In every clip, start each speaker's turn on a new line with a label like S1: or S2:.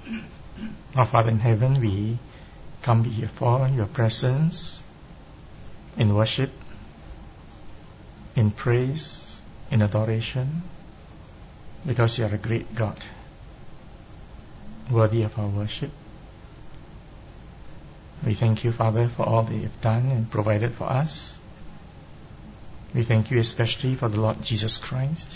S1: Our Father in heaven, we come before your presence in worship, in praise, in adoration, because you are a great God, worthy of our worship. We thank you, Father, for all that you have done and provided for us. We thank you especially for the Lord Jesus Christ,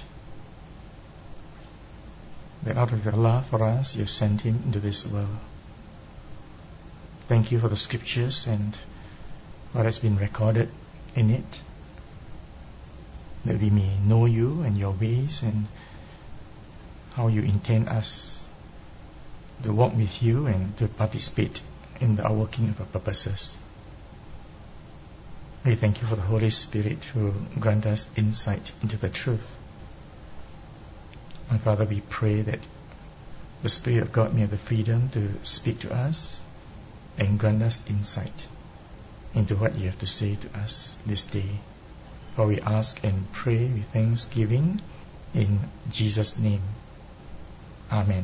S1: that out of your love for us, you have sent him into this world. Thank you for the scriptures and what has been recorded in it, that we may know you and your ways and how you intend us to walk with you and to participate in the outworking of our purposes. We thank you for the Holy Spirit who grant us insight into the truth. And Father, we pray that the Spirit of God may have the freedom to speak to us and grant us insight into what you have to say to us this day. For we ask and pray with thanksgiving in Jesus' name. Amen.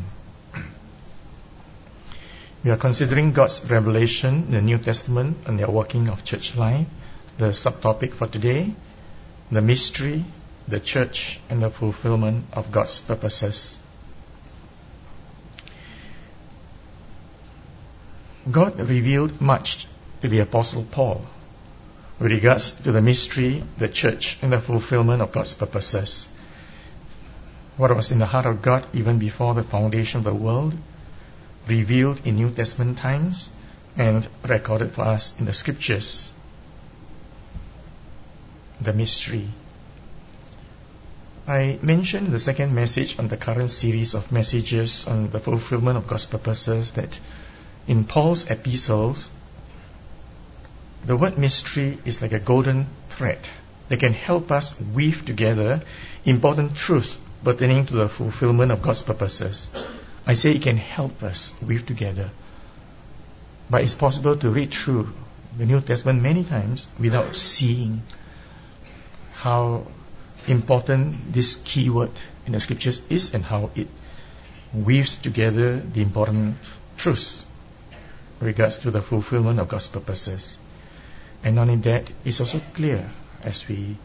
S1: We are considering God's revelation in the New Testament and the working of church life. The subtopic for today, the mystery, the church, and the fulfillment of God's purposes. God revealed much to the Apostle Paul with regards to the mystery, the church, and the fulfillment of God's purposes. What was in the heart of God even before the foundation of the world, revealed in New Testament times, and recorded for us in the Scriptures. The mystery. I mentioned in the second message on the current series of messages on the fulfillment of God's purposes that in Paul's epistles, the word mystery is like a golden thread that can help us weave together important truths pertaining to the fulfillment of God's purposes. I say it can help us weave together, but it's possible to read through the New Testament many times without seeing how important this key word in the Scriptures is and how it weaves together the important truths with regards to the fulfillment of God's purposes. And not only that, it's also clear as we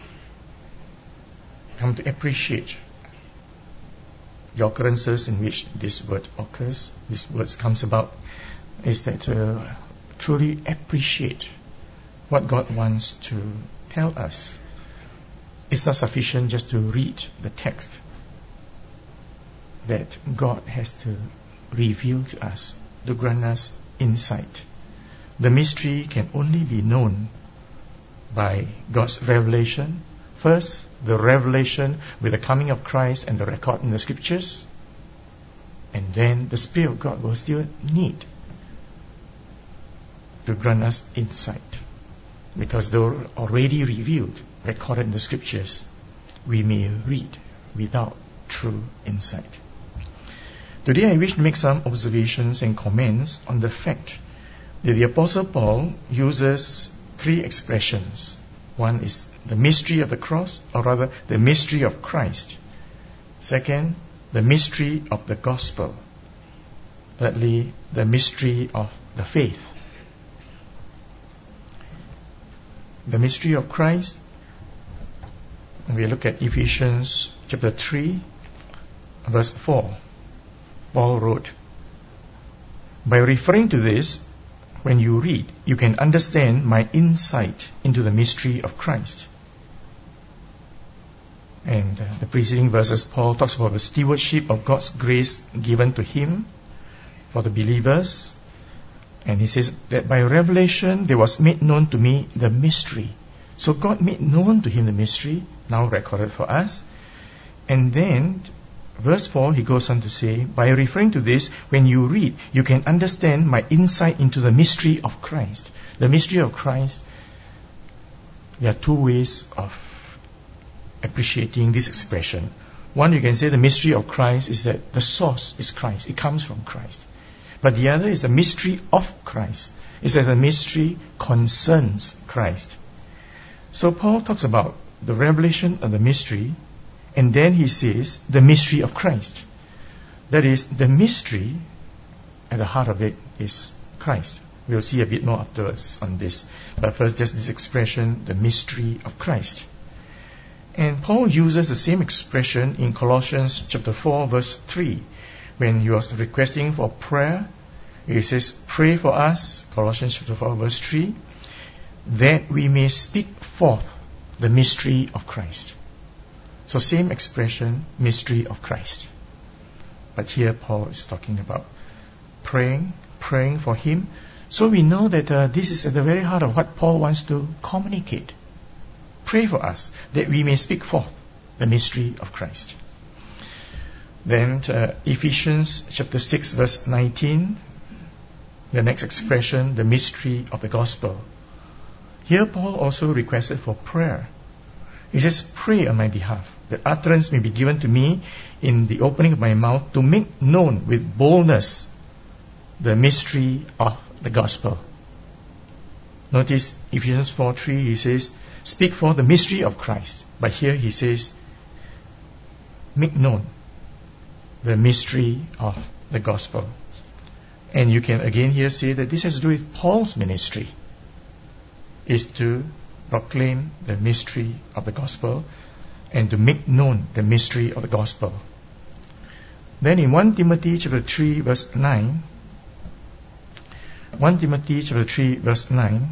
S1: come to appreciate the occurrences in which this word occurs, this word comes about, is that truly appreciate what God wants to tell us. It's not sufficient just to read the text, that God has to reveal to us, to grant us insight. The mystery can only be known by God's revelation. First, the revelation with the coming of Christ and the record in the Scriptures, and then the Spirit of God will still need to grant us insight, because they were already revealed, recorded in the Scriptures. We may read without true insight. Today I wish to make some observations and comments on the fact that the Apostle Paul uses three expressions. One is the mystery of the cross, or rather the mystery of Christ. Second, the mystery of the gospel. Thirdly, the mystery of the faith. The mystery of Christ, we look at Ephesians chapter 3, verse 4. Paul wrote, "By referring to this, when you read, you can understand my insight into the mystery of Christ." And the preceding verses, Paul talks about the stewardship of God's grace given to him for the believers. And he says that by revelation there was made known to me the mystery. So God made known to him the mystery, now recorded for us. And then, verse 4, he goes on to say, by referring to this, when you read, you can understand my insight into the mystery of Christ. The mystery of Christ, there are two ways of appreciating this expression. One, you can say the mystery of Christ is that the source is Christ. It comes from Christ. But the other is the mystery of Christ. It's that the mystery concerns Christ. So Paul talks about the revelation of the mystery, and then he says the mystery of Christ. That is, the mystery at the heart of it is Christ. We'll see a bit more afterwards on this. But first, just this expression, the mystery of Christ. And Paul uses the same expression in Colossians chapter 4, verse 3. When he was requesting for prayer, he says, pray for us, Colossians chapter 4, verse 3, that we may speak forth the mystery of Christ. So same expression, mystery of Christ. But here Paul is talking about praying for him. So we know that this is at the very heart of what Paul wants to communicate. Pray for us, that we may speak forth the mystery of Christ. Then Ephesians chapter 6, verse 19, the next expression, the mystery of the gospel. Here Paul also requested for prayer. He says, pray on my behalf, that utterance may be given to me in the opening of my mouth to make known with boldness the mystery of the gospel. Notice Ephesians 4:3, he says, speak for the mystery of Christ. But here he says, make known the mystery of the gospel. And you can again here say that this has to do with Paul's ministry, is to proclaim the mystery of the gospel and to make known the mystery of the gospel. Then in 1 Timothy chapter 3 verse 9, 1 Timothy chapter 3 verse 9,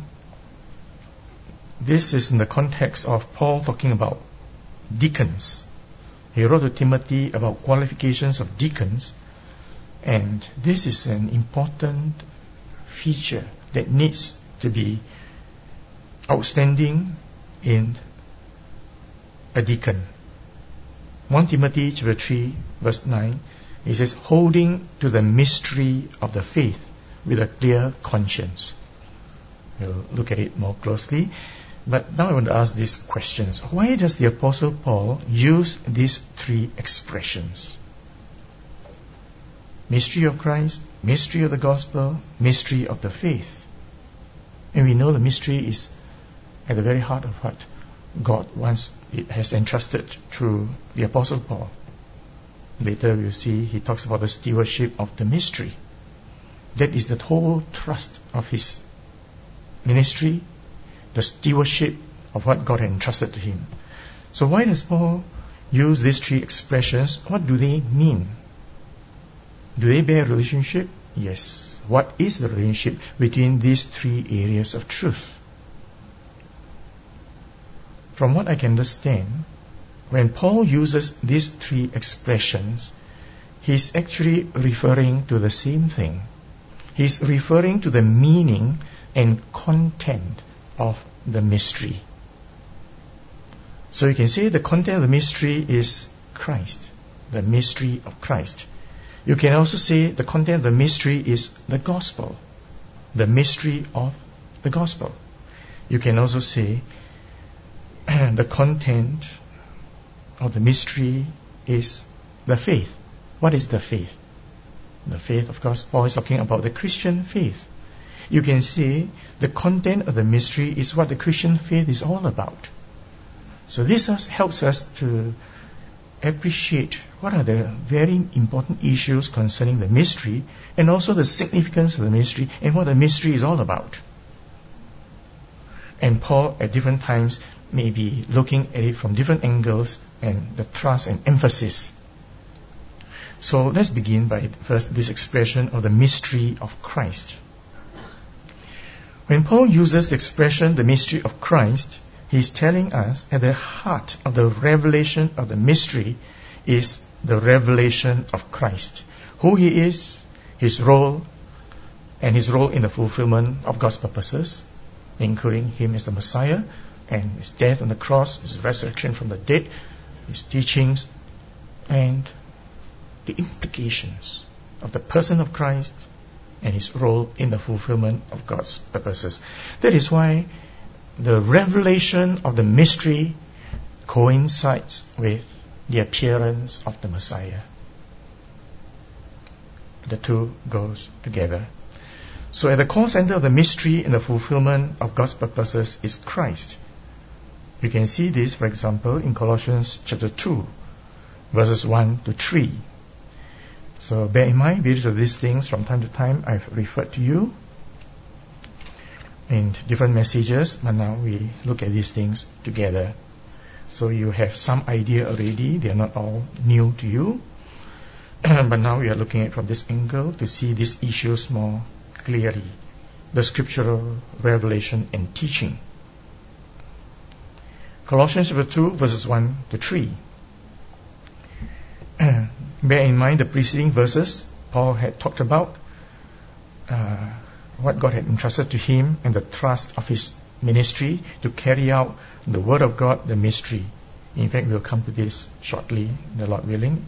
S1: this is in the context of Paul talking about deacons. He wrote to Timothy about qualifications of deacons, and this is an important feature that needs to be outstanding in a deacon. 1 Timothy chapter 3 verse 9, it says, holding to the mystery of the faith with a clear conscience. We'll look at it more closely. But now I want to ask these questions. Why does the Apostle Paul use these three expressions? Mystery of Christ, mystery of the gospel, mystery of the faith. And we know the mystery is at the very heart of what God has entrusted through the Apostle Paul. Later we'll see he talks about the stewardship of the mystery. That is the whole thrust of his ministry, the stewardship of what God had entrusted to him. So why does Paul use these three expressions? What do they mean? Do they bear relationship? Yes. What is the relationship between these three areas of truth? From what I can understand, when Paul uses these three expressions, he's actually referring to the same thing. He's referring to the meaning and content of the mystery. So you can say the content of the mystery is Christ, the mystery of Christ. You can also say the content of the mystery is the gospel, the mystery of the gospel. You can also say the content of the mystery is the faith. What is the faith? The faith, of course, Paul is talking about the Christian faith. You can say the content of the mystery is what the Christian faith is all about. So this helps us to appreciate what are the very important issues concerning the mystery, and also the significance of the mystery and what the mystery is all about. And Paul at different times may be looking at it from different angles and the thrust and emphasis. So let's begin by first this expression of the mystery of Christ. When Paul uses the expression the mystery of Christ, he's telling us at the heart of the revelation of the mystery is the revelation of Christ. Who he is, his role, and his role in the fulfillment of God's purposes, including him as the Messiah, and his death on the cross, his resurrection from the dead, his teachings, and the implications of the person of Christ and his role in the fulfillment of God's purposes. That is why the revelation of the mystery coincides with the appearance of the Messiah. The two goes together. So at the core center of the mystery and the fulfillment of God's purposes is Christ. You can see this, for example, in Colossians chapter 2, verses 1 to 3. So bear in mind, various of these things from time to time I've referred to you in different messages, but now we look at these things together. So you have some idea already, they are not all new to you. But now we are looking at from this angle to see these issues more clearly. The scriptural revelation and teaching. Colossians chapter 2 verses 1 to 3. Bear in mind the preceding verses, Paul had talked about what God had entrusted to him and the thrust of his ministry to carry out the Word of God, the mystery. In fact, we'll come to this shortly, the Lord willing.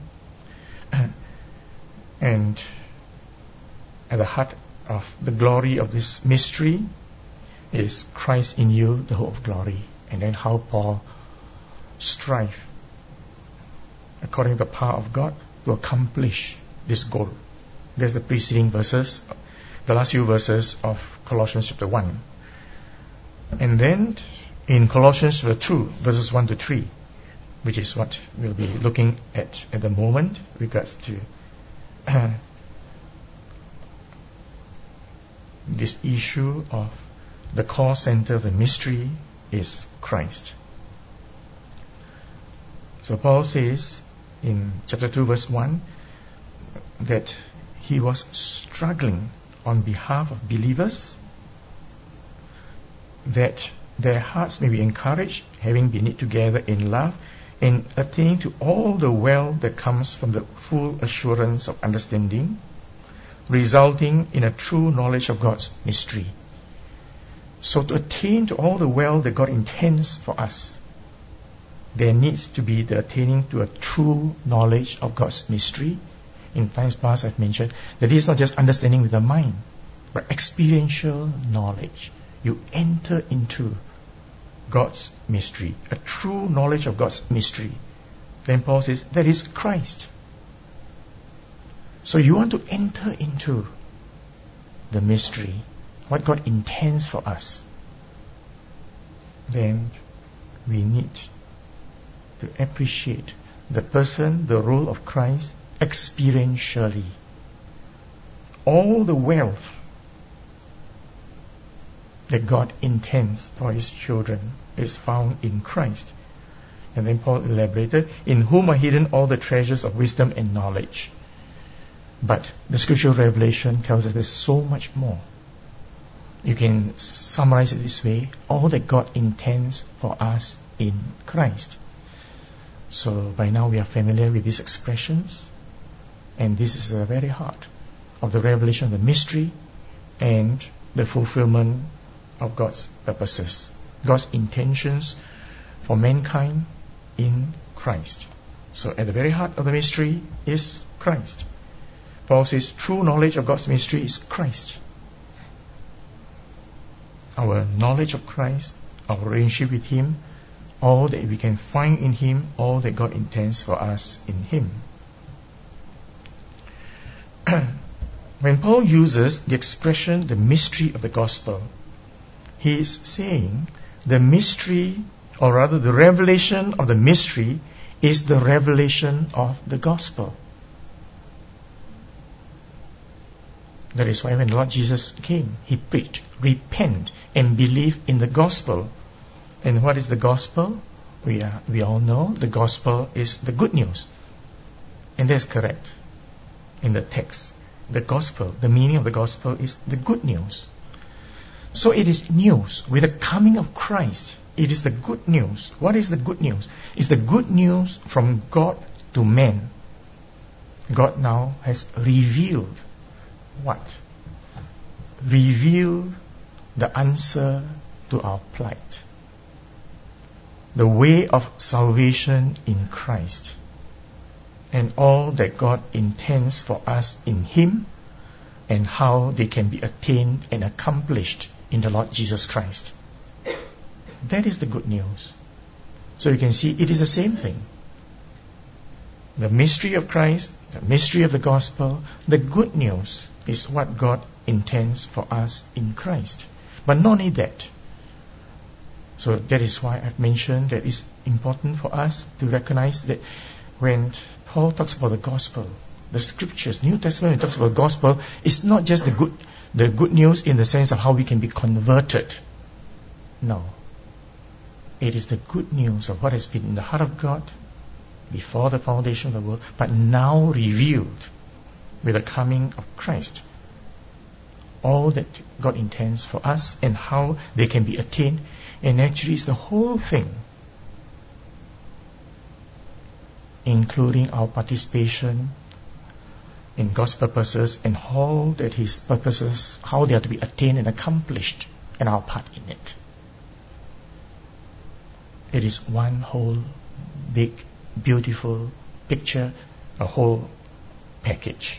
S1: And at the heart of the glory of this mystery is Christ in you, the hope of glory. And then how Paul strive according to the power of God to accomplish this goal. There's the preceding verses, the last few verses of Colossians chapter 1. And then in Colossians chapter 2, verses 1 to 3, which is what we'll be looking at the moment, regards to this issue of the core center of the mystery is Christ. So Paul says in chapter 2 verse 1 that he was struggling on behalf of believers, that their hearts may be encouraged, having been knit together in love, and attaining to all the wealth that comes from the full assurance of understanding, resulting in a true knowledge of God's mystery. So to attain to all the wealth that God intends for us, there needs to be the attaining to a true knowledge of God's mystery. In times past I've mentioned that it is not just understanding with the mind, but experiential knowledge. You enter into God's mystery, a true knowledge of God's mystery. Then Paul says, that is Christ. So you want to enter into the mystery, what God intends for us. Then we need to appreciate the person, the role of Christ experientially. All the wealth that God intends for His children is found in Christ. And then Paul elaborated, in whom are hidden all the treasures of wisdom and knowledge. But the scriptural revelation tells us there's so much more. You can summarize it this way, all that God intends for us in Christ. So by now we are familiar with these expressions, and this is the very heart of the revelation of the mystery and the fulfillment of God's purposes, God's intentions for mankind in Christ. So at the very heart of the mystery is Christ. Paul says true knowledge of God's mystery is Christ. Our knowledge of Christ, our relationship with Him, all that we can find in Him, all that God intends for us in Him. When Paul uses the expression the mystery of the gospel, he is saying the mystery, or rather the revelation of the mystery, is the revelation of the gospel. That is why when Lord Jesus came, He preached, repent and believe in the gospel. And what is the gospel? We all know the gospel is the good news. And that's correct in the text. The gospel, the meaning of the gospel is the good news. So it is news. With the coming of Christ, it is the good news. What is the good news? It's the good news from God to man. God now has revealed what? Revealed the answer to our plight. The way of salvation in Christ. And all that God intends for us in Him, and how they can be attained and accomplished in the Lord Jesus Christ. That is the good news. So you can see it is the same thing. The mystery of Christ, the mystery of the gospel, the good news is what God intends for us in Christ. But not only that. So that is why I've mentioned that it's important for us to recognize that when Paul talks about the gospel, the scriptures, New Testament, when it talks about gospel, it's not just the good news in the sense of how we can be converted. No. It is the good news of what has been in the heart of God before the foundation of the world, but now revealed with the coming of Christ. All that God intends for us and how they can be attained, and actually it's the whole thing, including our participation in God's purposes and all that His purposes, how they are to be attained and accomplished, and our part in it. It is one whole big, beautiful picture, a whole package.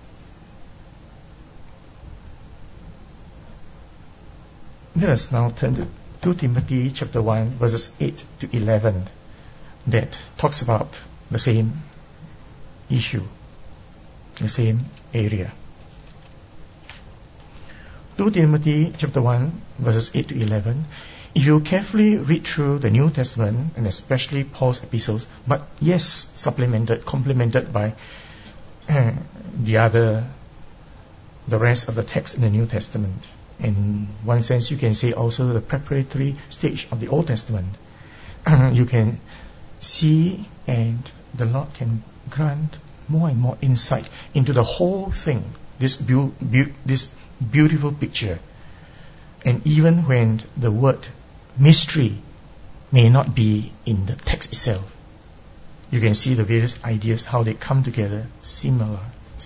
S1: Let us now turn to 2 Timothy chapter 1 verses 8 to 11 that talks about the same issue, the same area. 2 Timothy chapter 1 verses 8 to 11. If you carefully read through the New Testament, and especially Paul's epistles, but yes, complemented by the rest of the text in the New Testament. In one sense, you can say also the preparatory stage of the Old Testament. You can see, and the Lord can grant more and more insight into the whole thing, this beautiful picture. And even when the word mystery may not be in the text itself, you can see the various ideas, how they come together, similar.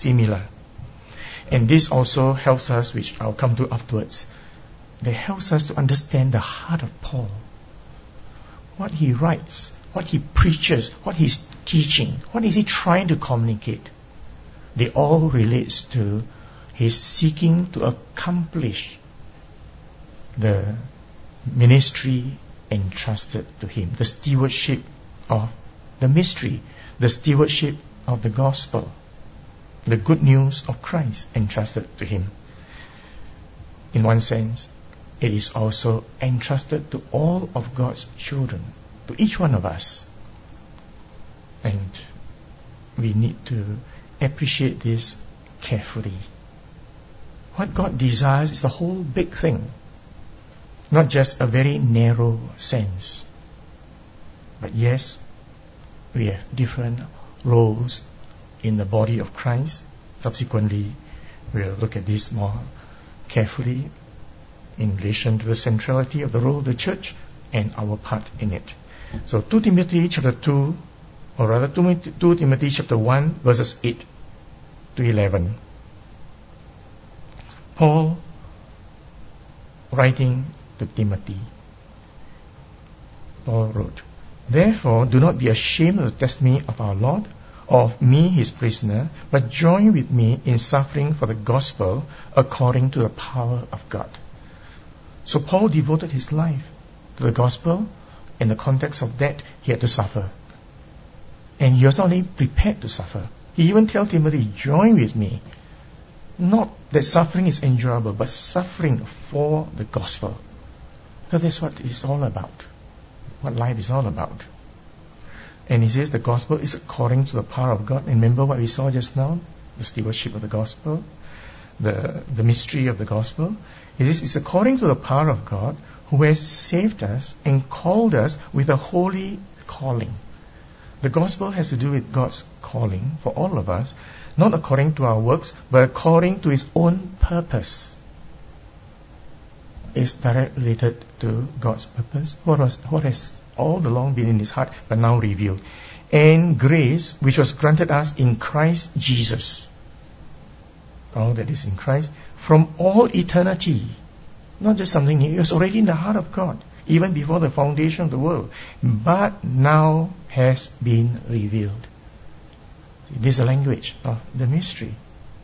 S1: And this also helps us, which I'll come to afterwards, that helps us to understand the heart of Paul. What he writes, what he preaches, what he's teaching, what is he trying to communicate. They all relate to his seeking to accomplish the ministry entrusted to him, the stewardship of the mystery, the stewardship of the gospel, the good news of Christ entrusted to him. In one sense, it is also entrusted to all of God's children, to each one of us. And we need to appreciate this carefully. What God desires is the whole big thing, not just a very narrow sense. But yes, we have different roles in the body of Christ. Subsequently, we'll look at this more carefully in relation to the centrality of the role of the church and our part in it. So 2 Timothy chapter 2, or rather 2 Timothy chapter 1 verses 8 to 11. Paul writing to Timothy. Paul wrote, "Therefore do not be ashamed of the testimony of our Lord, of me his prisoner, but join with me in suffering for the gospel according to the power of God." So Paul devoted his life to the gospel. In the context of that, he had to suffer. And he was not only prepared to suffer, he even told Timothy, join with me. Not that suffering is enjoyable, but suffering for the gospel. So that's what it's all about, what life is all about. And he says the gospel is according to the power of God. And remember what we saw just now? The stewardship of the gospel, the mystery of the gospel. He says it's according to the power of God who has saved us and called us with a holy calling. The gospel has to do with God's calling for all of us, not according to our works, but according to His own purpose. It's directly related to God's purpose. What has all along been in His heart, but now revealed. And grace, which was granted us in Christ Jesus. All that is in Christ, from all eternity. Not just something new, it was already in the heart of God, even before the foundation of the world, but now has been revealed. This is the language of the mystery.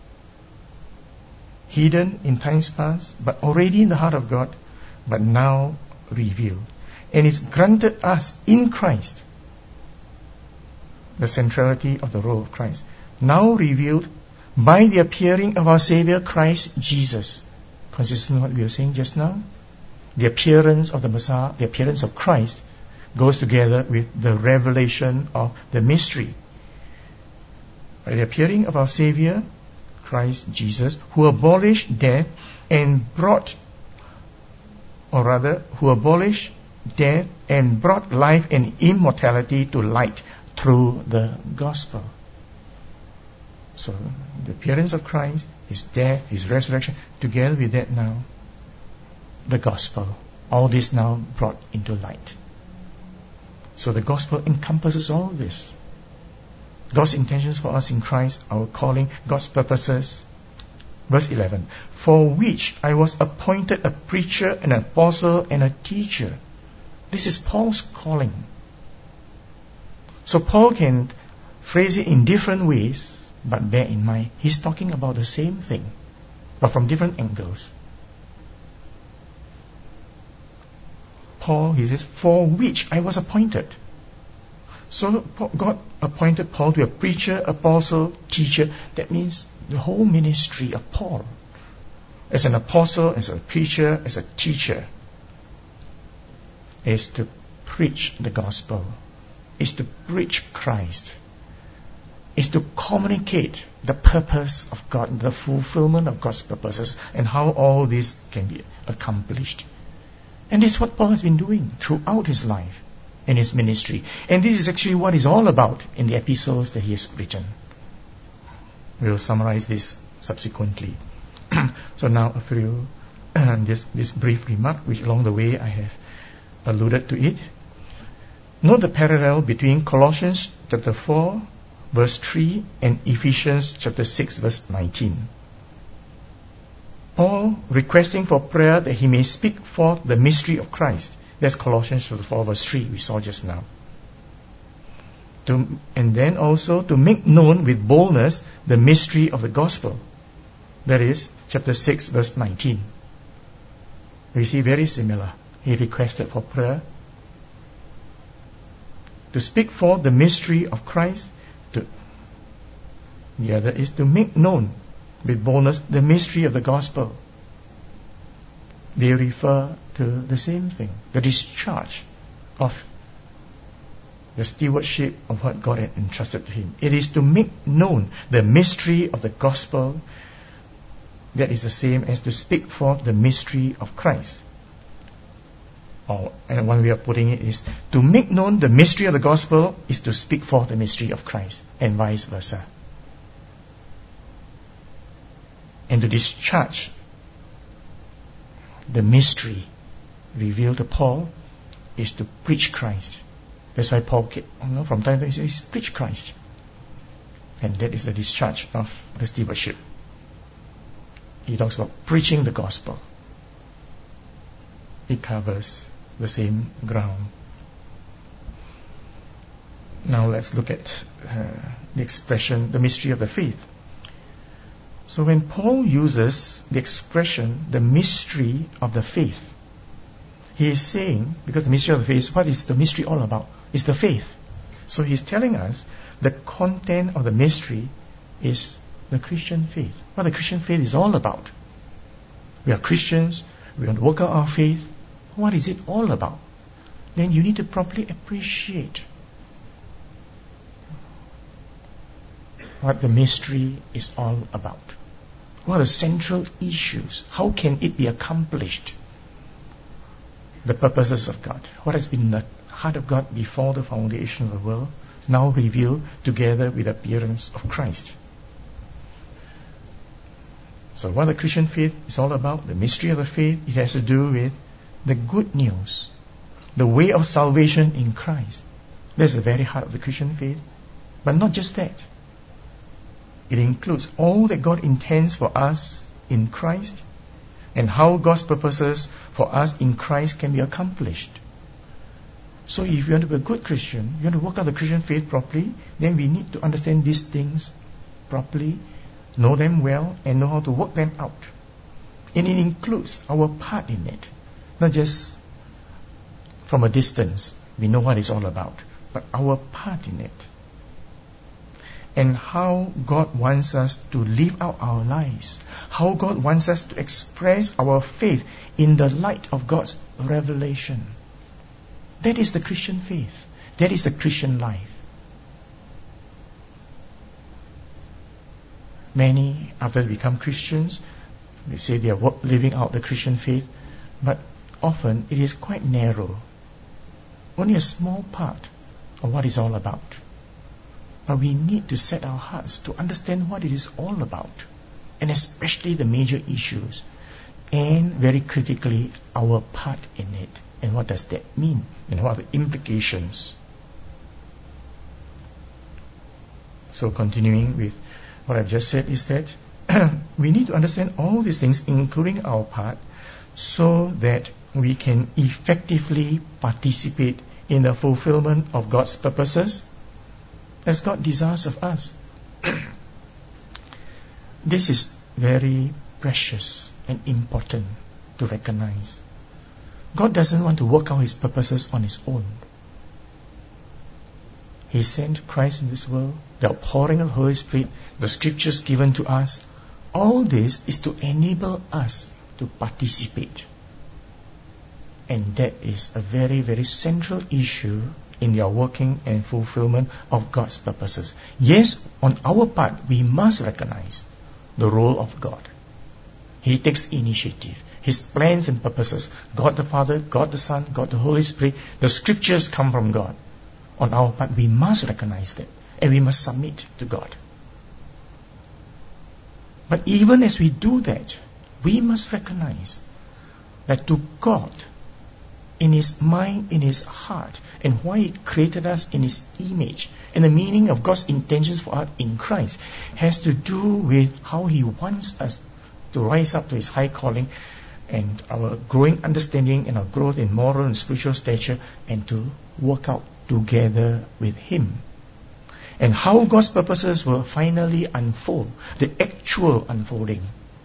S1: Hidden in times past, but already in the heart of God, but now revealed. And it's granted us in Christ, the centrality of the role of Christ, now revealed by the appearing of our Savior Christ Jesus. Consistent with what we were saying just now, the appearance of the Messiah, the appearance of Christ, goes together with the revelation of the mystery. by the appearing of our Savior, Christ Jesus, who abolished death and brought life and immortality to light through the gospel. So, the appearance of Christ, His death, His resurrection, together with that now, the gospel. All this now brought into light. So the gospel encompasses all this. God's intentions for us in Christ, our calling, God's purposes. Verse 11, for which I was appointed a preacher, an apostle, and a teacher. This is Paul's calling. So Paul can phrase it in different ways, but bear in mind, he's talking about the same thing, but from different angles. Paul, he says, for which I was appointed. So God appointed Paul to be a preacher, apostle, teacher. That means the whole ministry of Paul. As an apostle, as a preacher, as a teacher, is to preach the gospel, is to preach Christ, is to communicate the purpose of God, the fulfillment of God's purposes, and how all this can be accomplished. And this is what Paul has been doing throughout his life and his ministry. And this is actually what he's all about in the epistles that he has written. We will summarize this subsequently. So now a few, this brief remark, which along the way I have alluded to it. Note the parallel between Colossians chapter 4, verse 3 and Ephesians chapter 6, verse 19. Paul requesting for prayer that he may speak forth the mystery of Christ. That's Colossians chapter 4, verse 3 we saw just now. And then also to make known with boldness the mystery of the gospel. That is chapter 6, verse 19. We see very similar. He requested for prayer to speak forth the mystery of Christ. The other is to make known with boldness the mystery of the gospel. They refer to the same thing, the discharge of the stewardship of what God had entrusted to him. It is to make known the mystery of the gospel. That is the same as to speak forth the mystery of Christ. And one way of putting it is to make known the mystery of the gospel is to speak forth the mystery of Christ, and vice versa. And to discharge the mystery revealed to Paul is to preach Christ. That's why Paul, from time to time, says, preach Christ. And that is the discharge of the stewardship. He talks about preaching the gospel. It covers the same ground. Now let's look at the expression, the mystery of the faith. So when Paul uses the expression, the mystery of the faith, he is saying, because the mystery of the faith, what is the mystery all about? It's the faith. So he's telling us the content of the mystery is the Christian faith. What the Christian faith is all about. We are Christians, we want to work out our faith. What is it all about? Then you need to properly appreciate what the mystery is all about. What are the central issues? How can it be accomplished? The purposes of God. What has been in the heart of God before the foundation of the world is now revealed together with the appearance of Christ. So what the Christian faith is all about, the mystery of the faith, it has to do with the good news, the way of salvation in Christ. That's the very heart of the Christian faith. But not just that. It includes all that God intends for us in Christ and how God's purposes for us in Christ can be accomplished. So if you want to be a good Christian, you want to work out the Christian faith properly, then we need to understand these things properly, know them well, and know how to work them out. And it includes our part in it. Not just from a distance, we know what it's all about, but our part in it. And how God wants us to live out our lives. How God wants us to express our faith in the light of God's revelation. That is the Christian faith. That is the Christian life. Many, after they become Christians, they say they are living out the Christian faith, but often it is quite narrow. Only a small part of what it's all about. But we need to set our hearts to understand what it is all about, and especially the major issues, and very critically, our part in it. And what does that mean? And what are the implications? So continuing with what I've just said is that we need to understand all these things, including our part, so that we can effectively participate in the fulfillment of God's purposes as God desires of us. This is very precious and important to recognize. God doesn't want to work out His purposes on His own. He sent Christ in this world, the outpouring of the Holy Spirit, the scriptures given to us. All this is to enable us to participate. And that is a very, very central issue in the working and fulfillment of God's purposes. Yes, on our part, we must recognize the role of God. He takes initiative. His plans and purposes, God the Father, God the Son, God the Holy Spirit, the scriptures come from God. On our part, we must recognize that, and we must submit to God. But even as we do that, we must recognize that to God, in His mind, in His heart, and why He created us in His image, and the meaning of God's intentions for us in Christ, has to do with how He wants us to rise up to His high calling, and our growing understanding and our growth in moral and spiritual stature, and to work out together with Him. And how God's purposes will finally unfold, the actual unfolding.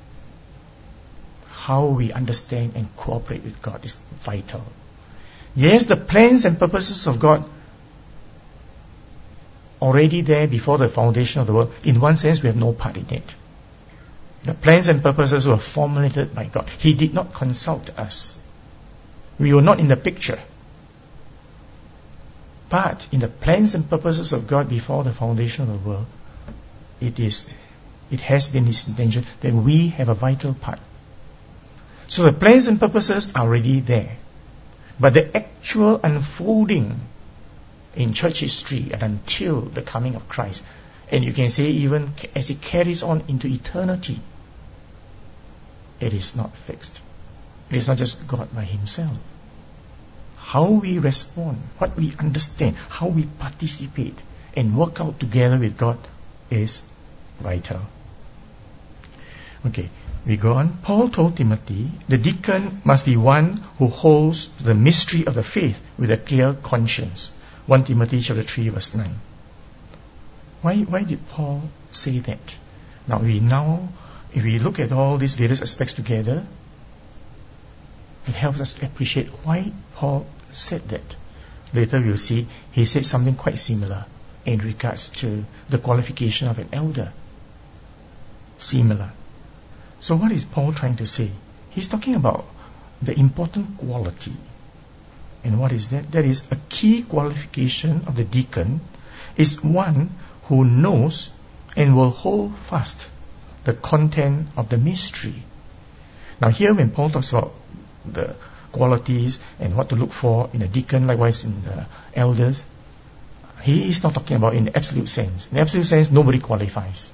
S1: How we understand and cooperate with God is vital. Yes, the plans and purposes of God already there before the foundation of the world. In one sense, we have no part in it. The plans and purposes were formulated by God. He did not consult us. We were not in the picture. But in the plans and purposes of God before the foundation of the world, it has been His intention that we have a vital part. So the plans and purposes are already there. But the actual unfolding in church history and until the coming of Christ, and you can say even as it carries on into eternity, it is not fixed. It is not just God by Himself. How we respond, what we understand, how we participate and work out together with God is vital. Okay, we go on. Paul told Timothy, the deacon must be one who holds the mystery of the faith with a clear conscience. 1 Timothy chapter 3 verse 9. Why did Paul say that? If we look at all these various aspects together, it helps us to appreciate why Paul said that. Later we'll see he said something quite similar in regards to the qualification of an elder. Similar. So what is Paul trying to say? He's talking about the important quality. And what is that? That is, a key qualification of the deacon is one who knows and will hold fast the content of the mystery. Now here when Paul talks about the qualities and what to look for in a deacon, likewise in the elders, he is not talking about in the absolute sense. In the absolute sense, nobody qualifies.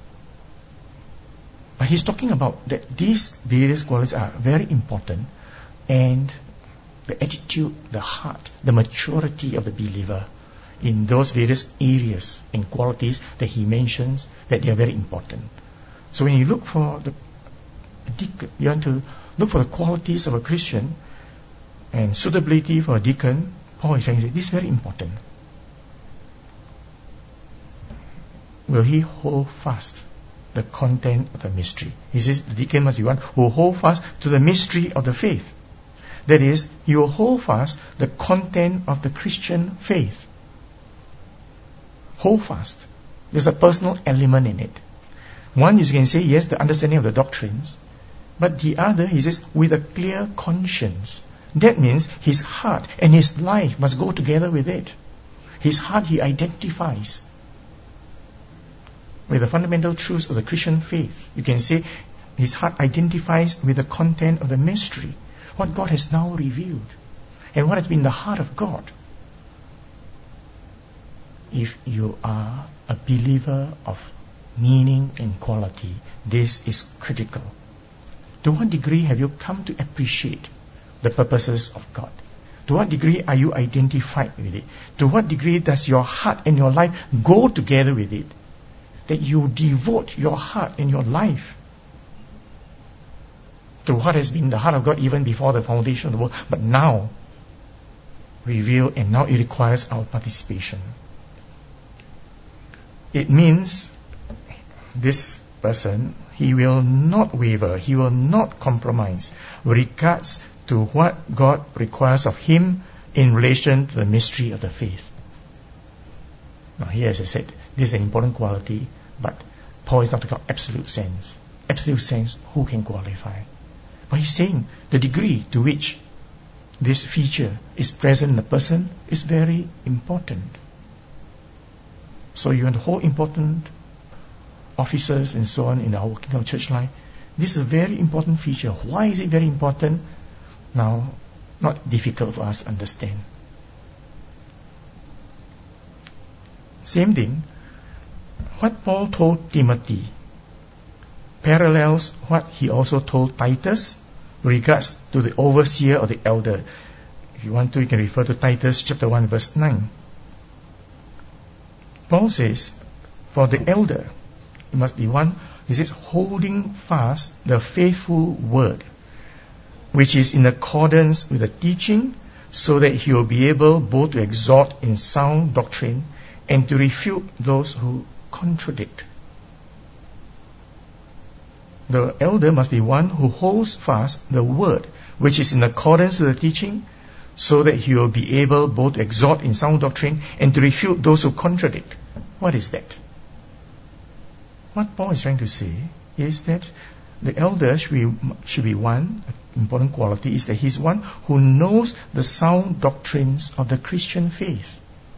S1: But he's talking about that these various qualities are very important, and the attitude, the heart, the maturity of the believer in those various areas and qualities that he mentions, that they are very important. So when you look for the deacon, you want to look for the qualities of a Christian and suitability for a deacon. Paul is saying this is very important. Will he hold fast the content of the mystery? He says the deacon must be one who will hold fast to the mystery of the faith. That is, he will hold fast the content of the Christian faith. Hold fast. There's a personal element in it. One, you can say, yes, the understanding of the doctrines. But the other, he says, with a clear conscience. That means his heart and his life must go together with it. His heart he identifies. with the fundamental truths of the Christian faith. You can say his heart identifies with the content of the mystery, what God has now revealed, and what has been the heart of God. If you are a believer of meaning and quality, this is critical. To what degree have you come to appreciate the purposes of God? To what degree are you identified with it? To what degree does your heart and your life go together with it? That you devote your heart and your life to what has been the heart of God even before the foundation of the world, but now revealed, and now it requires our participation. It means this person, he will not waver, he will not compromise with regards to what God requires of him in relation to the mystery of the faith. Now here, as I said, this is an important quality, but Paul is not talking about absolute sense. Absolute sense, who can qualify? But he's saying the degree to which this feature is present in the person is very important. So you want to hold important officers and so on in our working of church life. This is a very important feature. Why is it very important? Now, not difficult for us to understand. Same thing, what Paul told Timothy parallels what he also told Titus with regards to the overseer or the elder. If you want to, you can refer to Titus chapter 1 verse 9. Paul says, for the elder, it must be one, he says, holding fast the faithful word, which is in accordance with the teaching, so that he will be able both to exhort in sound doctrine and to refute those who contradict. The elder must be one who holds fast the word, which is in accordance with the teaching, so that he will be able both to exhort in sound doctrine and to refute those who contradict. What is that? What Paul is trying to say is that the elder should be one important quality, is that he's one who knows the sound doctrines of the Christian faith.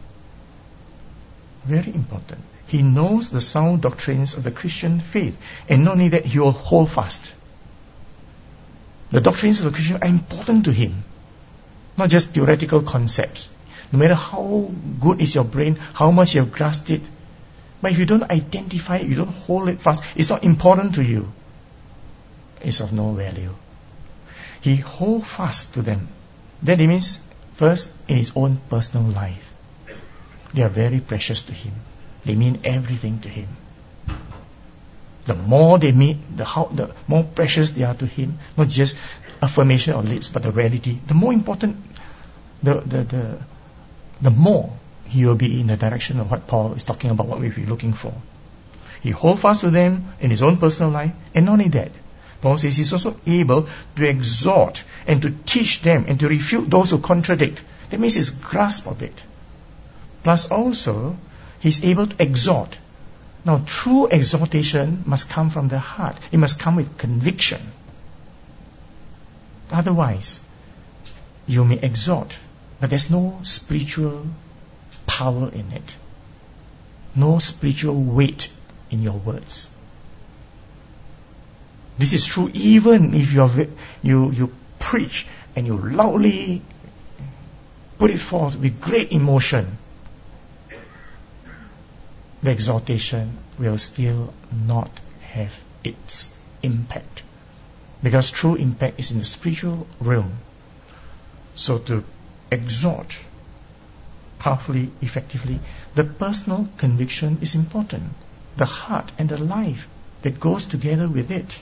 S1: Very important. He knows the sound doctrines of the Christian faith. And not only that, he will hold fast. The doctrines of the Christian are important to him. Not just theoretical concepts. No matter how good is your brain, how much you have grasped it, but if you don't identify it, you don't hold it fast, it's not important to you, it's of no value. He holds fast to them. That means, first, in his own personal life. They are very precious to him. They mean everything to him. The more they meet, the more precious they are to him. Not just affirmation on lips, but the reality. The more important, the more he will be in the direction of what Paul is talking about, what we'll be looking for. He holds fast to them in his own personal life, and not only that, Paul says he's also able to exhort and to teach them and to refute those who contradict. That means his grasp of it. Plus also, he's able to exhort. Now, true exhortation must come from the heart. It must come with conviction. Otherwise, you may exhort, but there's no spiritual power in it. No spiritual weight in your words. This is true even if you preach and you loudly put it forth with great emotion. The exhortation will still not have its impact. Because true impact is in the spiritual realm. So to exhort powerfully, effectively, the personal conviction is important. The heart and the life that goes together with it.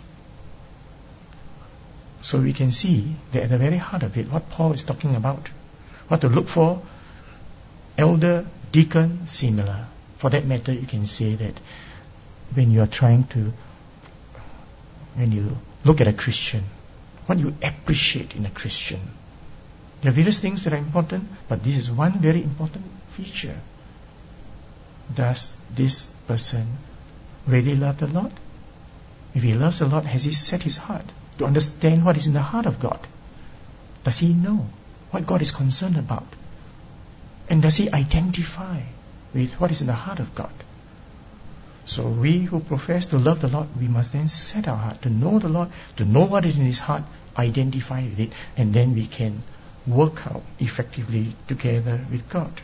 S1: So we can see that at the very heart of it, what Paul is talking about, what to look for, elder, deacon, similar. For that matter, you can say that when you look at a Christian, what you appreciate in a Christian. There are various things that are important, but this is one very important feature. Does this person really love the Lord? If he loves the Lord, has he set his heart to understand what is in the heart of God? Does he know what God is concerned about? And does he identify with what is in the heart of God? So we who profess to love the Lord, we must then set our heart to know the Lord, to know what is in His heart, identify with it, and then we can work out effectively together with God.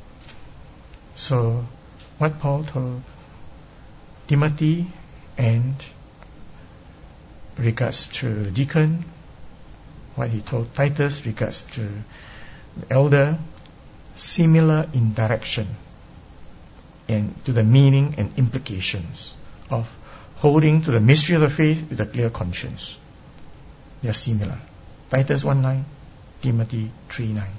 S1: So what Paul told Timothy and regards to deacon, what he told Titus regards to the elder, similar in direction and to the meaning and implications of holding to the mystery of the faith with a clear conscience. They are similar. Titus 1:9, Timothy 3:9.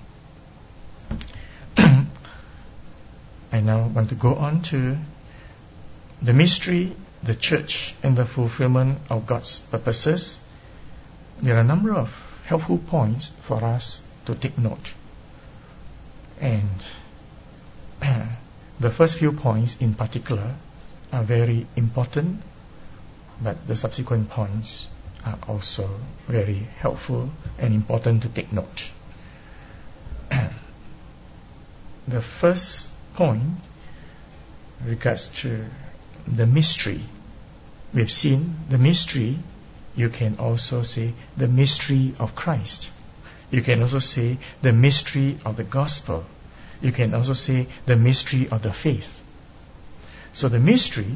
S1: I now want to go on to the mystery, the church, and the fulfillment of God's purposes. There are a number of helpful points for us to take note. And the first few points in particular are very important, but the subsequent points are also very helpful and important to take note. The first point regards to the mystery. We've seen the mystery. You can also say the mystery of Christ. You can also say the mystery of the gospel. You can also say the mystery of the faith. So the mystery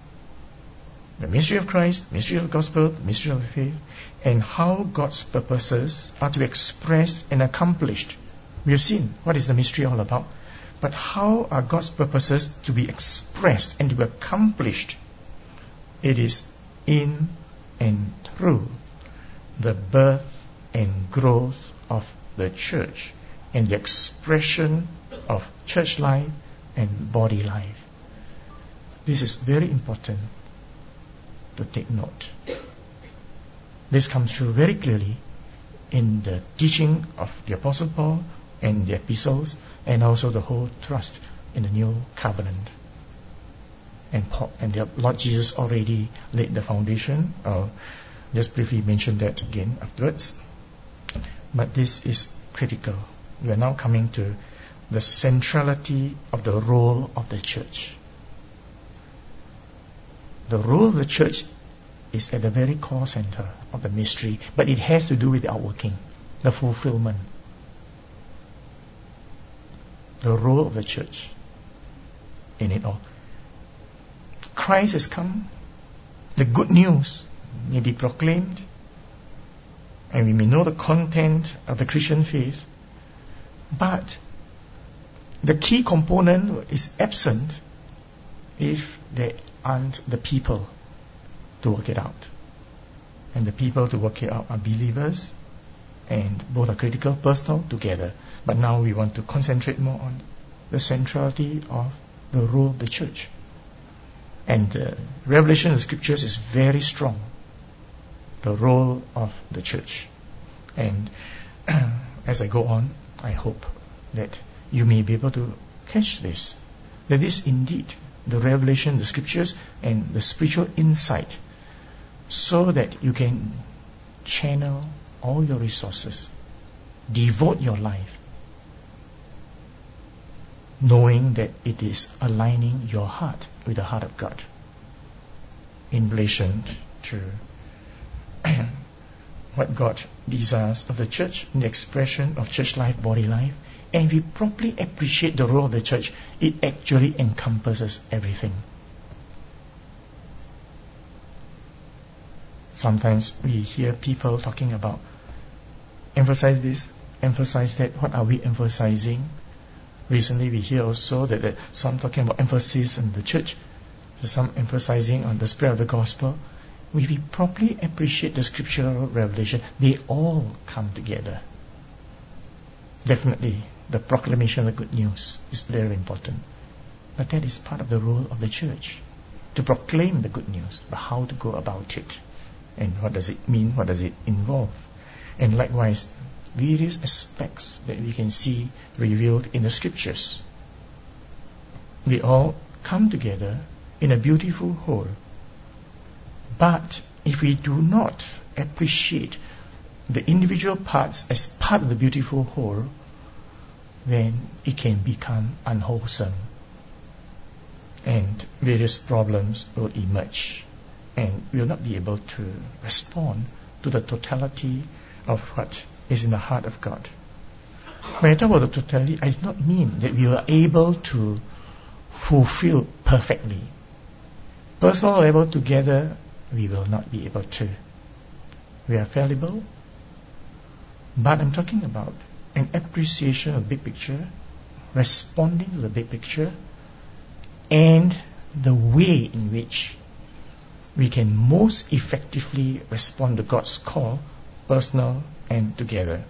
S1: of Christ, mystery of the gospel, the mystery of the faith, and how God's purposes are to be expressed and accomplished. We have seen what is the mystery all about. But how are God's purposes to be expressed and to be accomplished? It is in and through the birth and growth of the church and the expression of church life and body life. This is very important to take note. This comes through very clearly in the teaching of the Apostle Paul and the epistles, and also the whole thrust in the new covenant. And the Lord Jesus already laid the foundation. I'll just briefly mention that again afterwards. But this is critical. We are now coming to the centrality of the role of the church. The role of the church is at the very core center of the mystery, but it has to do with the outworking, the fulfillment. The role of the church in it all. Christ has come. The good news may be proclaimed, and we may know the content of the Christian faith, but the key component is absent if there aren't the people to work it out. And the people to work it out are believers, and both are critical, personal, together. But now we want to concentrate more on the centrality of the role of the church. And the revelation of the scriptures is very strong. The role of the church. And as I go on, I hope that you may be able to catch this. That is indeed the revelation of the scriptures and the spiritual insight, so that you can channel all your resources, devote your life, knowing that it is aligning your heart with the heart of God in relation to what God desires of the church, in the expression of church life, body life. And if we properly appreciate the role of the church, it actually encompasses everything. Sometimes we hear people talking about emphasize this, emphasize that. What are we emphasizing? Recently we hear also that some talking about emphasis on the church, some emphasizing on the spread of the gospel. If we properly appreciate the scriptural revelation, they all come together. Definitely, the proclamation of the good news is very important. But that is part of the role of the church, to proclaim the good news, but how to go about it. And what does it mean? What does it involve? And likewise, various aspects that we can see revealed in the scriptures. They all come together in a beautiful whole. But if we do not appreciate the individual parts as part of the beautiful whole, then it can become unwholesome. and various problems will emerge, and we will not be able to respond to the totality of what is in the heart of God. When I talk about the totality, I do not mean that we are able to fulfill perfectly. Personal level together, we will not be able to. We are fallible, but I'm talking about an appreciation of the big picture, responding to the big picture, and the way in which we can most effectively respond to God's call, personal and together.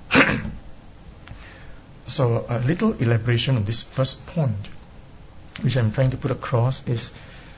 S1: So a little elaboration on this first point, which I'm trying to put across, is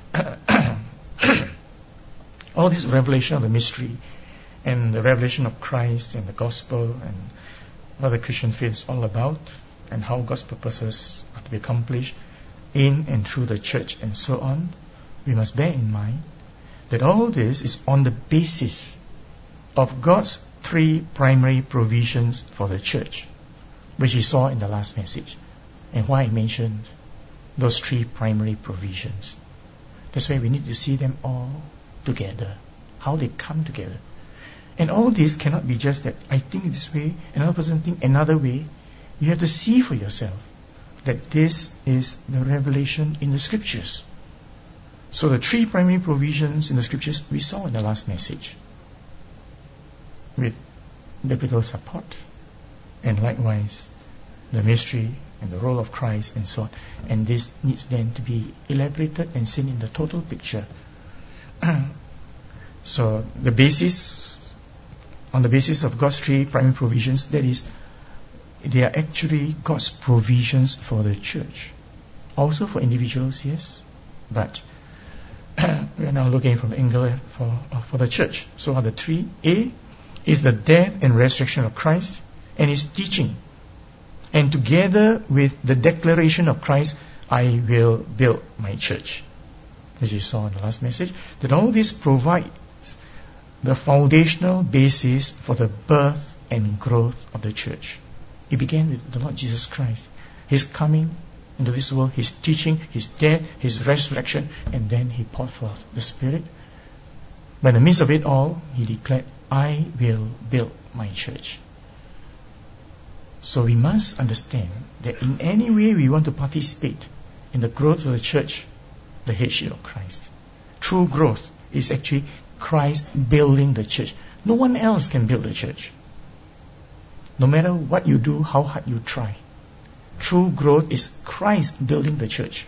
S1: all this revelation of the mystery and the revelation of Christ and the gospel and what the Christian faith is all about, and how God's purposes are to be accomplished in and through the church and so on. We must bear in mind that all this is on the basis of God's three primary provisions for the church, which we saw in the last message, and why I mentioned those three primary provisions. That's why we need to see them all together, how they come together. And all this cannot be just that I think this way, another person think another way. You have to see for yourself that this is the revelation in the scriptures. So the three primary provisions in the scriptures we saw in the last message, with biblical support, and likewise the mystery and the role of Christ and so on. And this needs then to be elaborated and seen in the total picture. So the basis, on the basis of God's three primary provisions, that is, they are actually God's provisions for the church. Also for individuals, yes, but we are now looking from the angle for the church. So are the three. A is the death and resurrection of Christ and His teaching. And together with the declaration of Christ, I will build my church. As you saw in the last message, that all this provides the foundational basis for the birth and growth of the church. It began with the Lord Jesus Christ. His coming into this world, His teaching, His death, His resurrection, and then He poured forth the Spirit. But in the midst of it all, He declared, I will build my church. So we must understand that in any way we want to participate in the growth of the church, the headship of Christ. True growth is actually Christ building the church. No one else can build the church. No matter what you do, how hard you try. True growth is Christ building the church.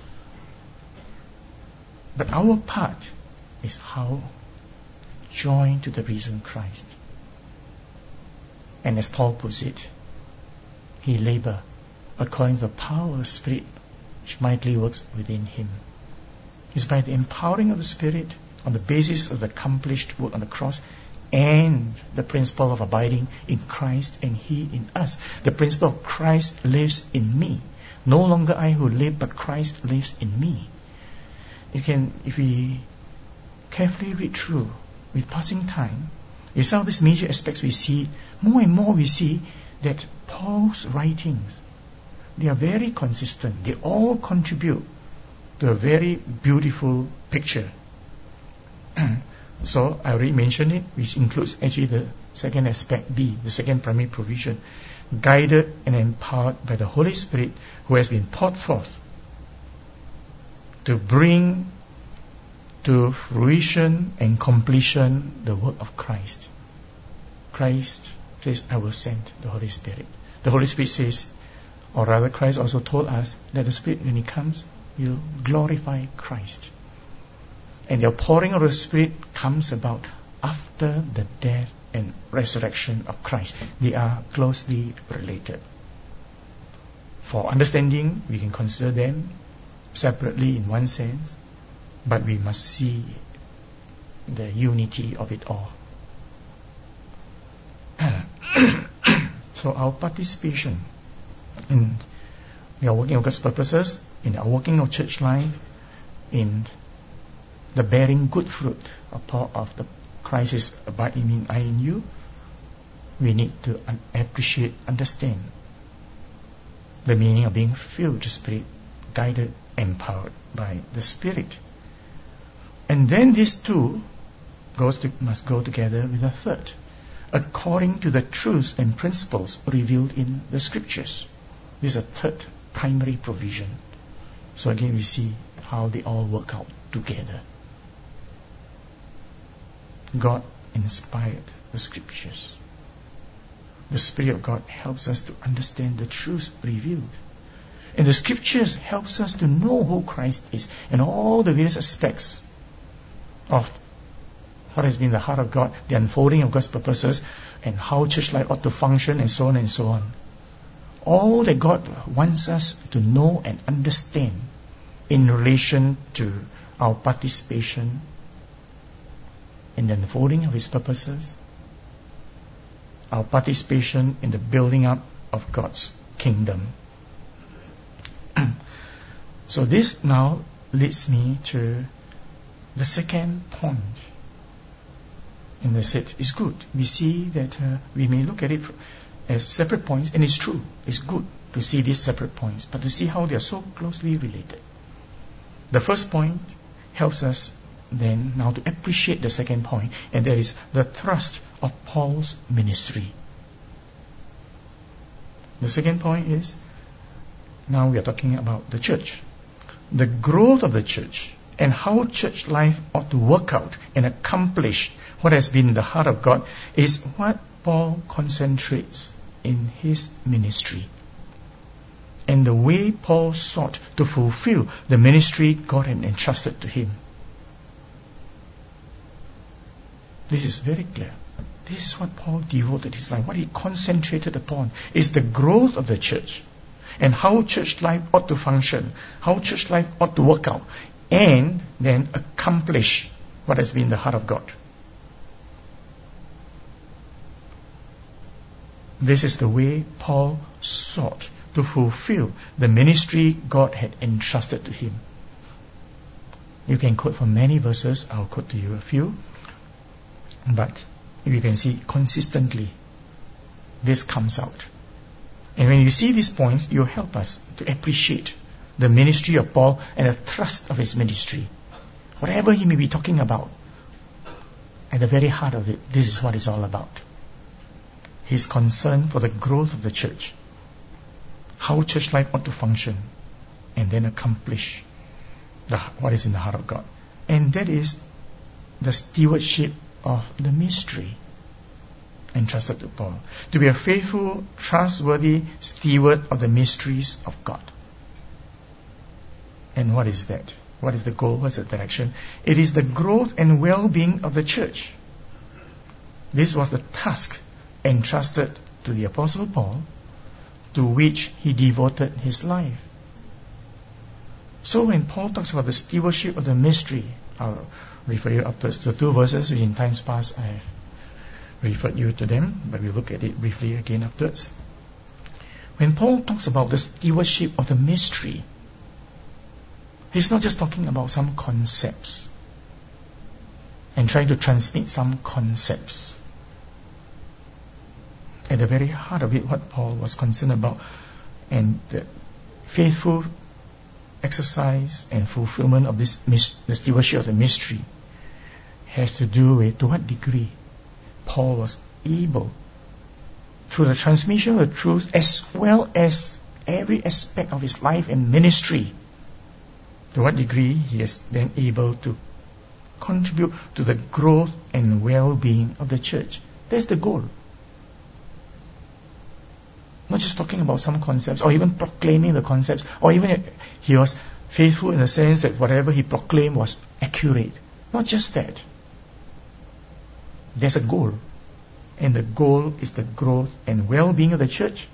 S1: But our part is how joined to the risen Christ. And as Paul puts it, he labor according to the power of the Spirit which mightily works within him. It's by the empowering of the Spirit on the basis of the accomplished work on the cross and the principle of abiding in Christ and He in us. The principle of Christ lives in me. No longer I who live, but Christ lives in me. If we carefully read through with passing time, with some of these major aspects we see, more and more we see that Paul's writings, they are very consistent. They all contribute to a very beautiful picture. So I already mentioned it, which includes actually the second aspect, B, the second primary provision, guided and empowered by the Holy Spirit who has been poured forth to bring to fruition and completion the work of Christ. Christ says, I will send the Holy Spirit. The Holy Spirit says, or rather Christ also told us that the Spirit, when He comes, will glorify Christ. And the outpouring of the Spirit comes about after the death and resurrection of Christ. They are closely related. For understanding, we can consider them separately in one sense, but we must see the unity of it all. So our participation in our working of God's purposes, in our working of church life, in the bearing good fruit of the Christ is abide in me, I in you, we need to appreciate, understand the meaning of being filled with the Spirit, guided empowered by the Spirit. And then these two must go together with a third, according to the truths and principles revealed in the Scriptures. This is a third primary provision. So again we see how they all work out together. God inspired the Scriptures. The Spirit of God helps us to understand the truths revealed. And the Scriptures helps us to know who Christ is and all the various aspects of what has been the heart of God, the unfolding of God's purposes, and how church life ought to function, and so on and so on. All that God wants us to know and understand in relation to our participation in the unfolding of His purposes, our participation in the building up of God's kingdom. So this now leads me to the second point. And I said, it's good. We see that we may look at it as separate points, and it's true. It's good to see these separate points, but to see how they are so closely related. The first point helps us then now to appreciate the second point, and that is the thrust of Paul's ministry. The second point is, now we are talking about the church. The growth of the church and how church life ought to work out and accomplish what has been in the heart of God is what Paul concentrates in his ministry. And the way Paul sought to fulfill the ministry God had entrusted to him. This is very clear. This is what Paul devoted his life. What he concentrated upon is the growth of the church and how church life ought to function, how church life ought to work out, and then accomplish what has been the heart of God. This is the way Paul sought to fulfill the ministry God had entrusted to him. You can quote from many verses. I'll quote to you a few. But you can see consistently this comes out. And when you see these points, you help us to appreciate the ministry of Paul and the thrust of his ministry. Whatever he may be talking about, at the very heart of it, this is what it's all about. His concern for the growth of the church, how church life ought to function, and then accomplish what is in the heart of God. And that is the stewardship of the mystery entrusted to Paul. To be a faithful, trustworthy steward of the mysteries of God. And what is that? What is the goal? What's the direction? It is the growth and well-being of the church. This was the task entrusted to the Apostle Paul, to which he devoted his life. So when Paul talks about the stewardship of the mystery, I'll refer you afterwards to two verses which in times past I have referred you to them, but we'll look at it briefly again afterwards. When Paul talks about the stewardship of the mystery, he's not just talking about some concepts and trying to transmit some concepts. At the very heart of it, what Paul was concerned about, and the faithful exercise and fulfillment of this the stewardship of the mystery, has to do with to what degree Paul was able, through the transmission of the truth as well as every aspect of his life and ministry, to what degree he is then able to contribute to the growth and well-being of the church. That's the goal. Not just talking about some concepts or even proclaiming the concepts, or even he was faithful in the sense that whatever he proclaimed was accurate. Not just that. There's a goal. And the goal is the growth and well-being of the church,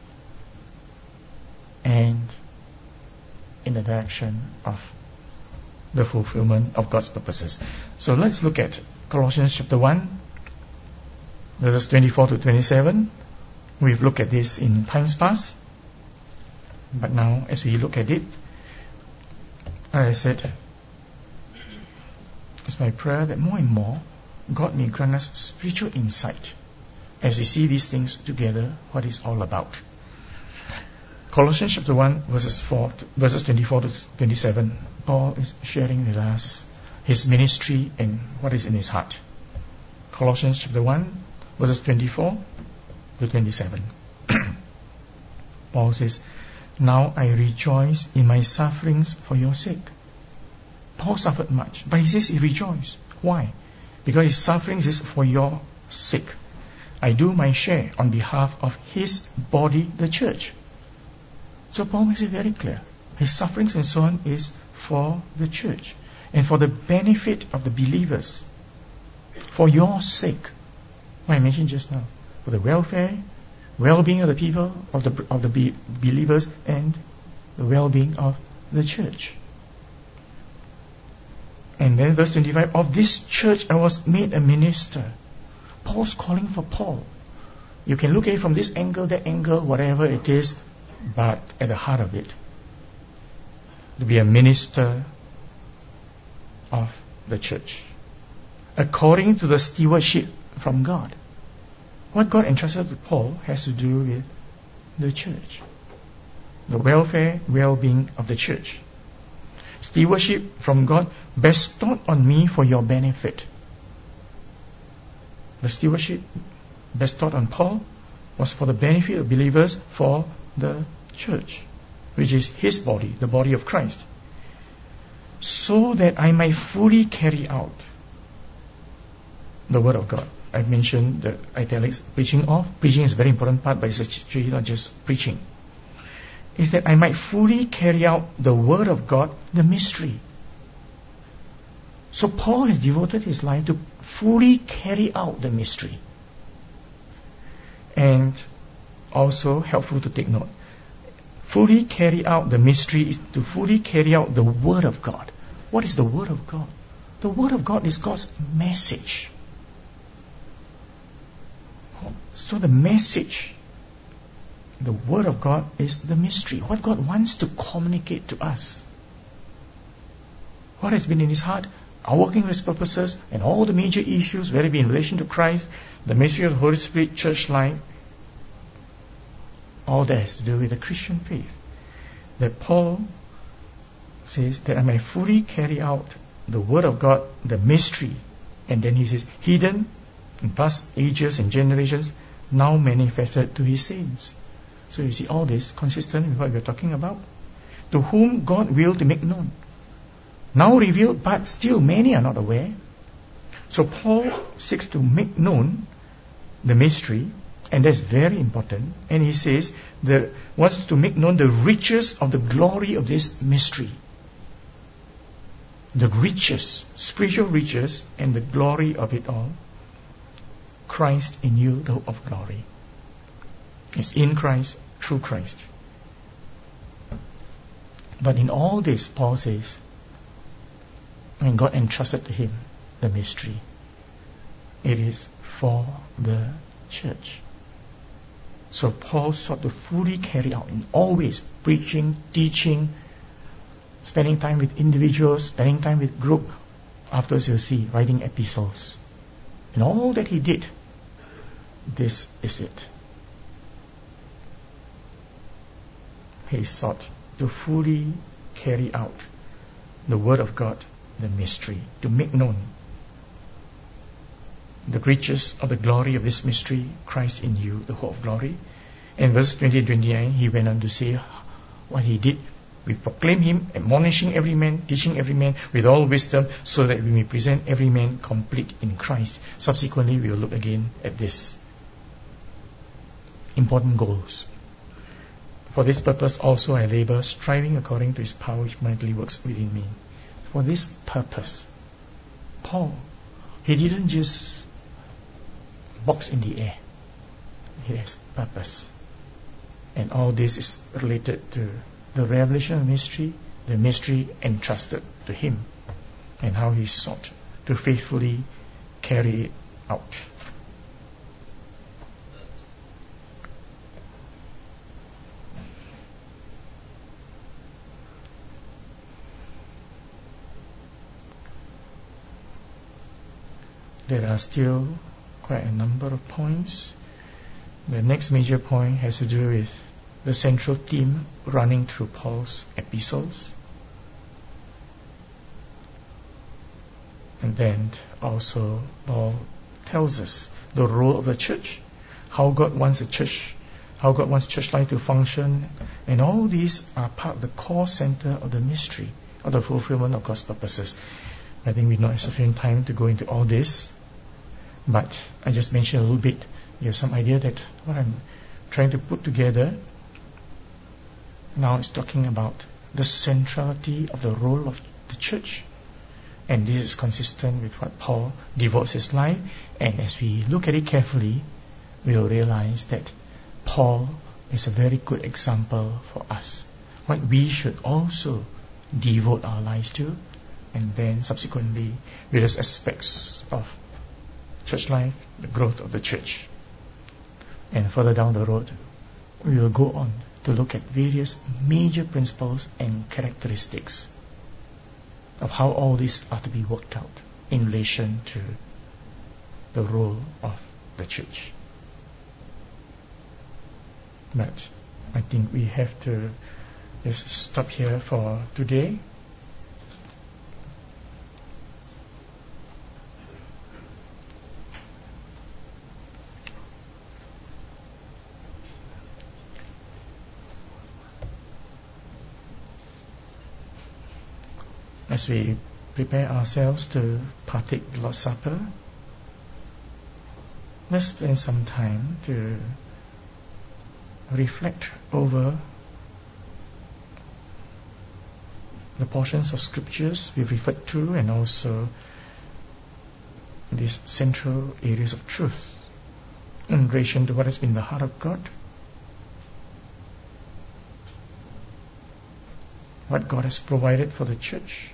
S1: and in the direction of the fulfillment of God's purposes. So let's look at Colossians chapter 1, verses 24 to 27. We've looked at this in times past, but now as we look at it, I said, it's my prayer that more and more God may grant us spiritual insight as we see these things together, what it's all about. Colossians chapter 1, verses 24 to 27. Paul is sharing with us his ministry and what is in his heart. Colossians chapter 1, verses 24 to 27. Paul says, "Now I rejoice in my sufferings for your sake." Paul suffered much, but he says he rejoiced. Why? Because his sufferings is for your sake. I do my share on behalf of his body, the church. So Paul makes it very clear. His sufferings and so on is for the church and for the benefit of the believers. For your sake. What I mentioned just now. For the welfare, well-being of the people, of the believers, and the well-being of the church. And then verse 25, "Of this church I was made a minister." Paul's calling for Paul. You can look at it from this angle, that angle, whatever it is, but at the heart of it, to be a minister of the church, according to the stewardship from God. What God entrusted to Paul has to do with the church, the welfare, well-being of the church. Stewardship from God bestowed on me for your benefit. The stewardship bestowed on Paul was for the benefit of believers, for the church, which is his body, the body of Christ, so that I might fully carry out the word of God. I mentioned the italics, preaching of. Preaching is a very important part, but it's actually not just preaching. Is that I might fully carry out the word of God, the mystery. So Paul has devoted his life to fully carry out the mystery. And also helpful to take note, fully carry out the mystery is to fully carry out the word of God. What is the word of God? The word of God is God's message. So the message, the word of God, is the mystery. What God wants to communicate to us. What has been in his heart, our working with his purposes, and all the major issues, whether it be in relation to Christ, the mystery of the Holy Spirit, church life, all that has to do with the Christian faith. That Paul says that I may fully carry out the word of God, the mystery. And then he says, hidden in past ages and generations, now manifested to his saints. So you see all this consistent with what we're talking about. To whom God willed to make known. Now revealed, but still many are not aware. So Paul seeks to make known the mystery, and that's very important. And he says that wants to make known the riches of the glory of this mystery. The riches, spiritual riches, and the glory of it all. Christ in you, the hope of glory. It's in Christ, through Christ. But in all this, Paul says, when God entrusted to him the mystery, it is for the church. So Paul sought to fully carry out in all ways, preaching, teaching, spending time with individuals, spending time with group. Afterwards you'll see, writing epistles. And all that he did, this is it. He sought to fully carry out the word of God, the mystery, to make known the riches of the glory of this mystery, Christ in you, the hope of glory. And verse 20 and 29, he went on to say what he did. We proclaim him, admonishing every man, teaching every man with all wisdom, so that we may present every man complete in Christ. Subsequently, we will look again at this. Important goals. For this purpose also I labor, striving according to his power which mightily works within me. For this purpose, Paul, he didn't just box in the air. He has purpose. And all this is related to the revelation of mystery, the mystery entrusted to him, and how he sought to faithfully carry it out. There are still quite a number of points. The next major point has to do with the central theme running through Paul's epistles. And then also Paul tells us the role of the church, how God wants church life to function, and all these are part of the core center of the mystery of the fulfillment of God's purposes. I think we don't have sufficient time to go into all this, but I just mentioned a little bit. You have some idea that what I'm trying to put together now is talking about the centrality of the role of the church. And this is consistent with what Paul devotes his life. And as we look at it carefully, we will realize that Paul is a very good example for us, what we should also devote our lives to, and then subsequently various aspects of church life, the growth of the church. And further down the road, we will go on to look at various major principles and characteristics of how all these are to be worked out in relation to the role of the church. But I think we have to just stop here for today. As we prepare ourselves to partake the Lord's Supper, let's spend some time to reflect over the portions of scriptures we've referred to, and also these central areas of truth in relation to what has been the heart of God, what God has provided for the church,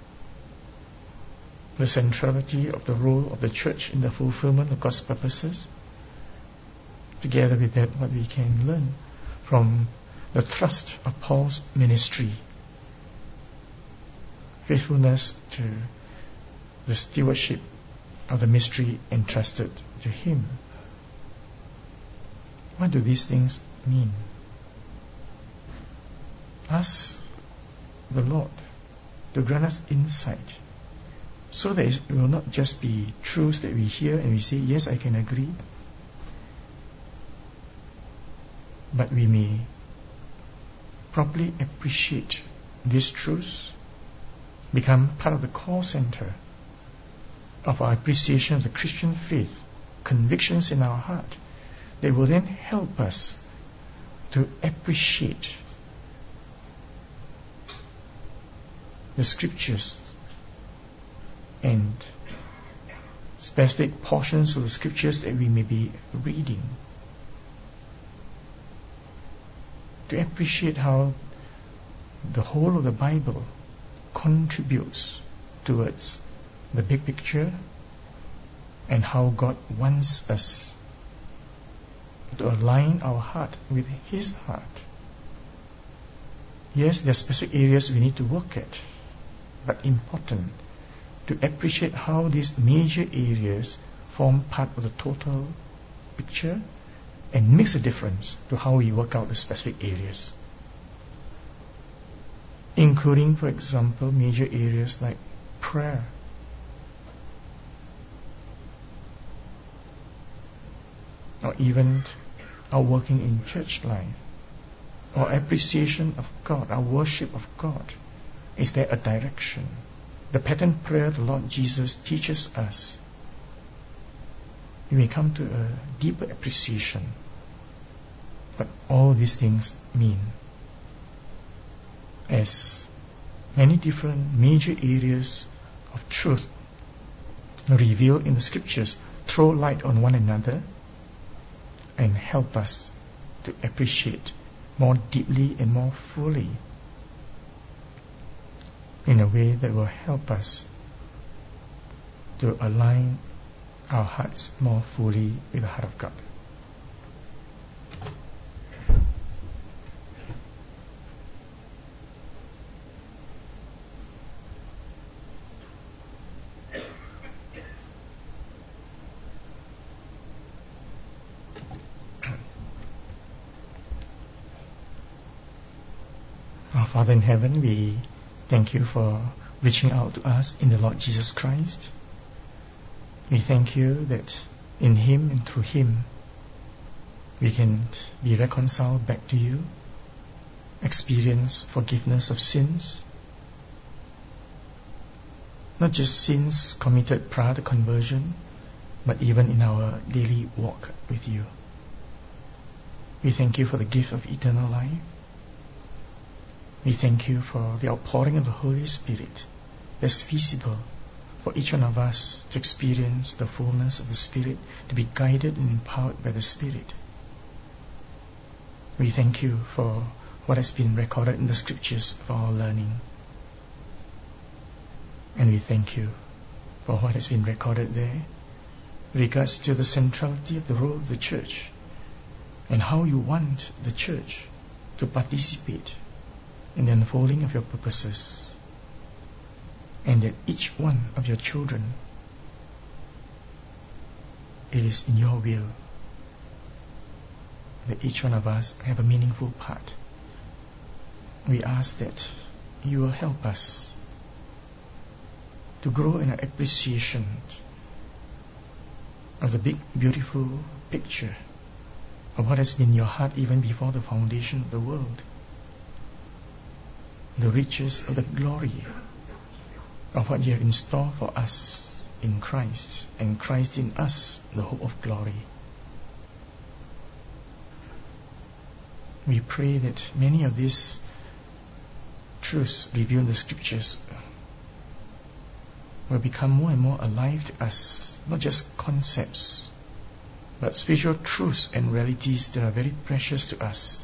S1: the centrality of the role of the church in the fulfillment of God's purposes. Together with that, what we can learn from the thrust of Paul's ministry, faithfulness to the stewardship of the mystery entrusted to him. What do these things mean? Ask the Lord to grant us insight, so that it will not just be truths that we hear and we say, yes, I can agree, but we may properly appreciate these truths, become part of the core center of our appreciation of the Christian faith, convictions in our heart, that will then help us to appreciate the scriptures and specific portions of the scriptures that we may be reading, to appreciate how the whole of the Bible contributes towards the big picture, and how God wants us to align our heart with His heart. Yes, there are specific areas we need to work at, but important to appreciate how these major areas form part of the total picture and makes a difference to how we work out the specific areas, including, for example, major areas like prayer, or even our working in church life, or appreciation of God, our worship of God. Is there a direction? The pattern prayer the Lord Jesus teaches us, we may come to a deeper appreciation what all these things mean, as many different major areas of truth revealed in the scriptures throw light on one another and help us to appreciate more deeply and more fully, in a way that will help us to align our hearts more fully with the heart of God. Our Father in heaven, we thank you for reaching out to us in the Lord Jesus Christ. We thank you that in Him and through Him we can be reconciled back to you, experience forgiveness of sins, not just sins committed prior to conversion, but even in our daily walk with you. We thank you for the gift of eternal life. We thank you for the outpouring of the Holy Spirit that's visible for each one of us to experience the fullness of the Spirit, to be guided and empowered by the Spirit. We thank you for what has been recorded in the Scriptures for our learning. And we thank you for what has been recorded there with regards to the centrality of the role of the Church and how you want the Church to participate in the unfolding of your purposes, and that each one of your children, it is in your will that each one of us have a meaningful part. We ask that you will help us to grow in an appreciation of the big, beautiful picture of what has been your heart even before the foundation of the world, the riches of the glory of what you have in store for us in Christ, and Christ in us, the hope of glory. We pray that many of these truths revealed in the Scriptures will become more and more alive to us, not just concepts, but spiritual truths and realities that are very precious to us.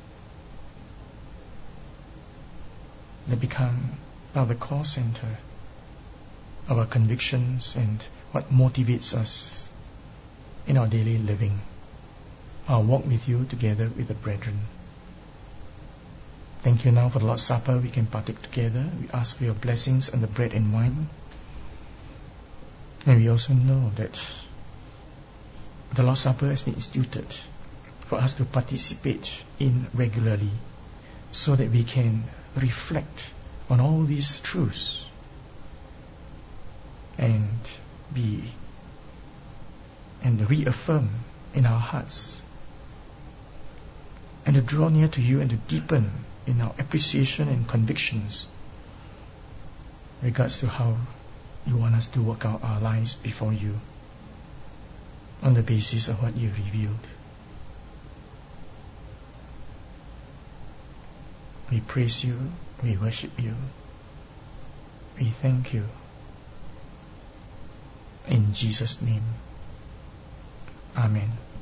S1: They become the core center of our convictions and what motivates us in our daily living, our walk with you together with the brethren. Thank you now for the Lord's Supper. We can partake together. We ask for your blessings on the bread and wine. And we also know that the Lord's Supper has been instituted for us to participate in regularly, so that we can reflect on all these truths and reaffirm in our hearts, and to draw near to you and to deepen in our appreciation and convictions regards to how you want us to work out our lives before you on the basis of what you've revealed. We praise you, we worship you, we thank you. In Jesus' name, Amen.